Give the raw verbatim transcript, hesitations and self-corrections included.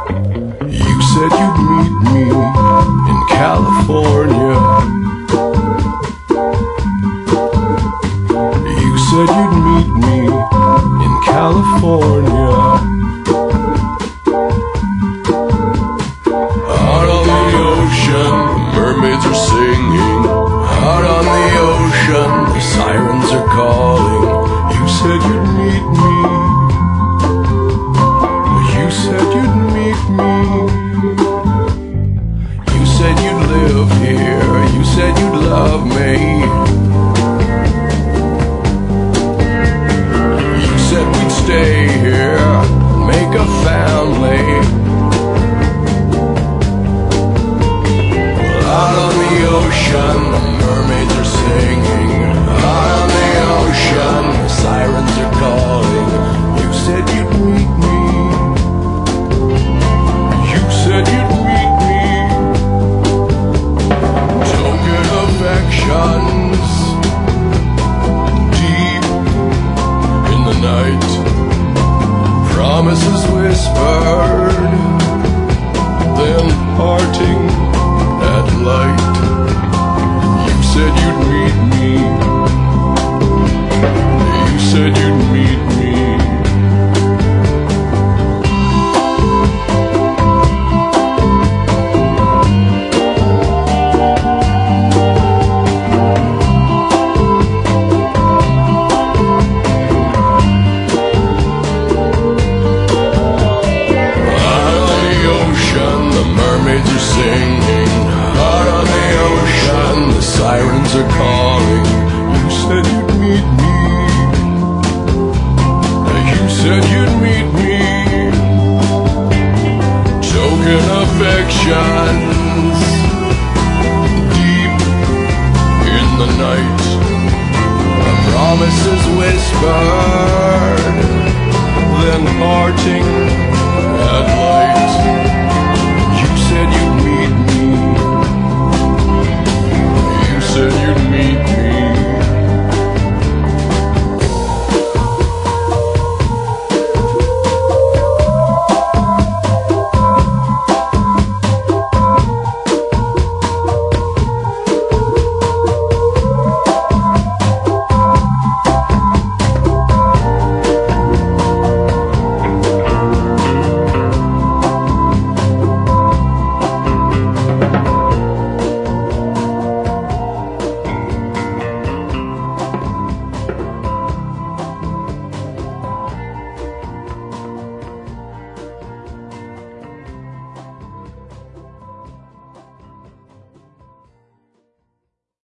You said you'd meet me in California. You said you'd meet me in California. Out on the ocean, mermaids are singing. Out on the ocean, the sirens are calling. You said you'd meet me. You said you'd meet me. You said you'd live here. You said you'd love me. You said we'd stay here, make a family. Well, out on the ocean, the mermaids are singing. Out on the ocean, the sirens are calling. You said you'd meet me. You said you'd meet me. Token affections deep in the night. Promises whispered, then parting at light. You said you'd meet me.